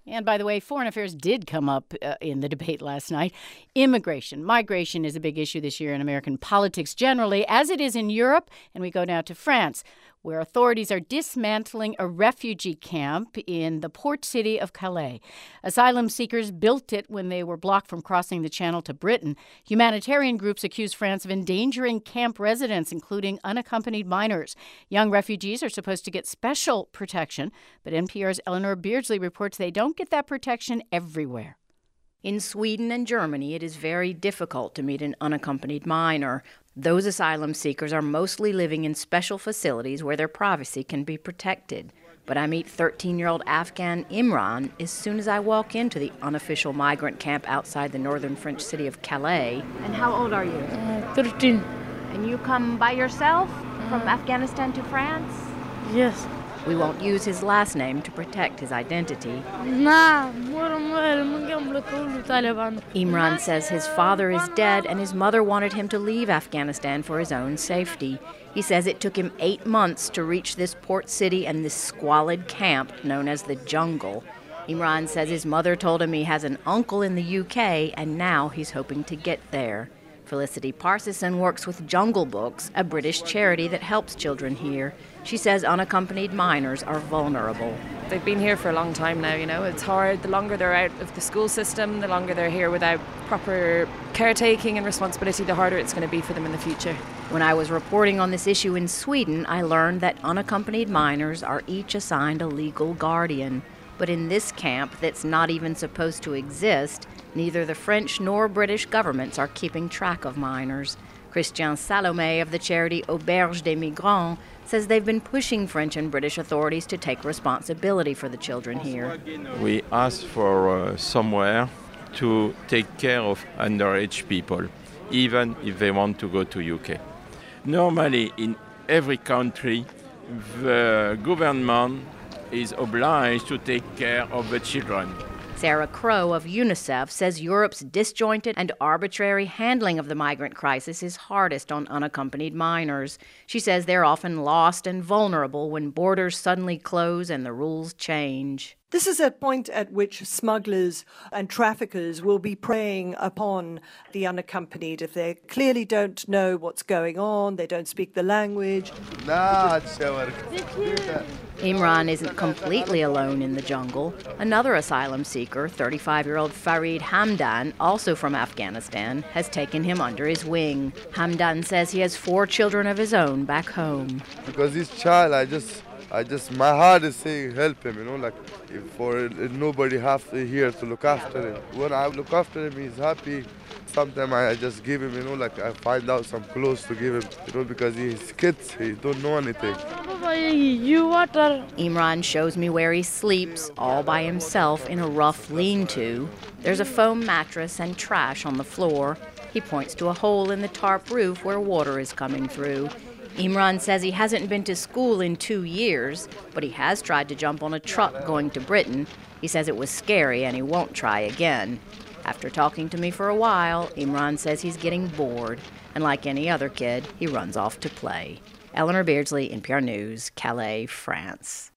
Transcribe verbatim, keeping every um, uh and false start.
And by the way, foreign affairs did come up uh, in the debate last night. Immigration, migration is a big issue this year in American politics generally, as it is in Europe. And we go now to France, where authorities are dismantling a refugee camp in the port city of Calais. Asylum seekers built it when they were blocked from crossing the Channel to Britain. Humanitarian groups accuse France of endangering camp residents, including unaccompanied minors. Young refugees are supposed to get special protection, but N P R's Eleanor Beardsley reports they don't get that protection everywhere. In Sweden and Germany, it is very difficult to meet an unaccompanied minor. Those asylum seekers are mostly living in special facilities where their privacy can be protected. But I meet thirteen-year-old Afghan Imran as soon as I walk into the unofficial migrant camp outside the northern French city of Calais. And how old are you? Uh, thirteen. And you come by yourself from uh, Afghanistan to France? Yes. We won't use his last name to protect his identity. Imran says his father is dead and his mother wanted him to leave Afghanistan for his own safety. He says it took him eight months to reach this port city and this squalid camp known as the Jungle. Imran says his mother told him he has an uncle in the U K and now he's hoping to get there. Felicity Parsison works with Jungle Books, a British charity that helps children here. She says unaccompanied minors are vulnerable. They've been here for a long time now, you know. It's hard. The longer they're out of the school system, the longer they're here without proper caretaking and responsibility, the harder it's going to be for them in the future. When I was reporting on this issue in Sweden, I learned that unaccompanied minors are each assigned a legal guardian. But in this camp that's not even supposed to exist, neither the French nor British governments are keeping track of minors. Christian Salome of the charity Auberge des Migrants says they've been pushing French and British authorities to take responsibility for the children here. We asked for uh, somewhere to take care of underage people, even if they want to go to U K. Normally, in every country, the government is obliged to take care of the children. Sarah Crow of UNICEF says Europe's disjointed and arbitrary handling of the migrant crisis is hardest on unaccompanied minors. She says they're often lost and vulnerable when borders suddenly close and the rules change. This is a point at which smugglers and traffickers will be preying upon the unaccompanied if they clearly don't know what's going on, they don't speak the language. Imran isn't completely alone in the jungle. Another asylum seeker, thirty-five-year-old Farid Hamdan, also from Afghanistan, has taken him under his wing. Hamdan says he has four children of his own back home. Because this child, I just... I just, my heart is saying help him, you know, like if for nobody have to here to look after him. When I look after him, he's happy. Sometimes I just give him, you know, like I find out some clothes to give him, you know, because he's kids, he don't know anything. Imran shows me where he sleeps, all by himself in a rough lean-to. There's a foam mattress and trash on the floor. He points to a hole in the tarp roof where water is coming through. Imran says he hasn't been to school in two years, but he has tried to jump on a truck going to Britain. He says it was scary and he won't try again. After talking to me for a while, Imran says he's getting bored, and like any other kid, he runs off to play. Eleanor Beardsley, N P R News, Calais, France.